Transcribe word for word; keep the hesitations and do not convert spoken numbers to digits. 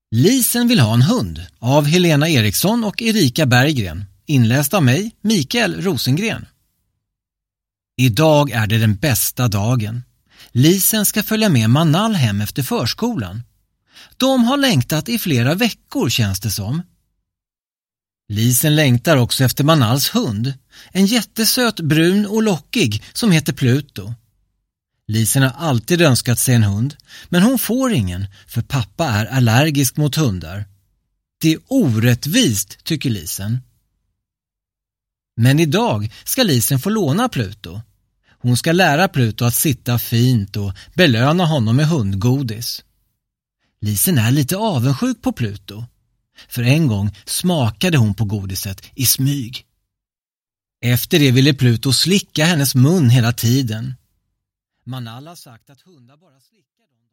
Lisen vill ha en hund av Helena Eriksson och Erika Berggren, inläst av mig, Mikael Rosengren. Idag är det den bästa dagen. Lisen ska följa med Manal hem efter förskolan. De har längtat i flera veckor, känns det som. Lisen längtar också efter Manals hund, en jättesöt brun och lockig som heter Pluto. Lisen har alltid önskat sig en hund, men hon får ingen för pappa är allergisk mot hundar. Det är orättvist, tycker Lisen. Men idag ska Lisen få låna Pluto. Hon ska lära Pluto att sitta fint och belöna honom med hundgodis. Lisen är lite avundsjuk på Pluto. För en gång smakade hon på godiset i smyg. Efter det ville Pluto slicka hennes mun hela tiden. Manal har sagt att hundar bara slickar dem.